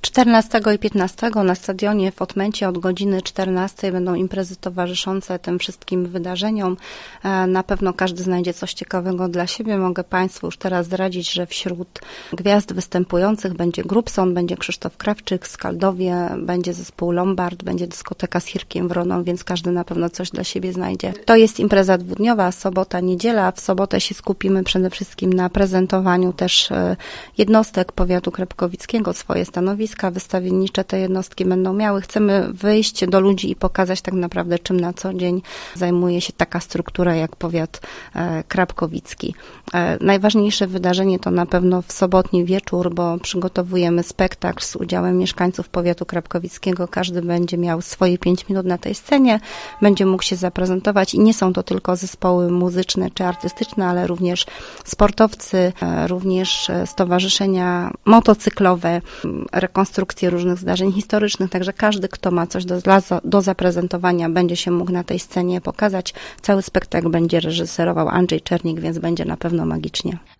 14 i 15 na stadionie w Otmęcie od godziny 14 będą imprezy towarzyszące tym wszystkim wydarzeniom. Na pewno każdy znajdzie coś ciekawego dla siebie. Mogę Państwu już teraz zdradzić, że wśród gwiazd występujących będzie Grubson, będzie Krzysztof Krawczyk, Skaldowie, będzie zespół Lombard, będzie dyskoteka z Hirkiem Wroną, więc każdy na pewno coś dla siebie znajdzie. To jest impreza dwudniowa, sobota, niedziela. W sobotę się skupimy przede wszystkim na prezentowaniu też jednostek powiatu krapkowickiego, swoje stanowiska wystawiennicze te jednostki będą miały. Chcemy wyjść do ludzi i pokazać tak naprawdę, czym na co dzień zajmuje się taka struktura jak powiat krapkowicki. Najważniejsze wydarzenie to na pewno w sobotni wieczór, bo przygotowujemy spektakl z udziałem mieszkańców powiatu krapkowickiego. Każdy będzie miał swoje 5 minut na tej scenie, będzie mógł się zaprezentować i nie są to tylko zespoły muzyczne czy artystyczne, ale również sportowcy, również stowarzyszenia motocyklowe, rekonstrukcje różnych zdarzeń historycznych, także każdy, kto ma coś do zaprezentowania, będzie się mógł na tej scenie pokazać. Cały spektakl będzie reżyserował Andrzej Czernik, więc będzie na pewno magicznie.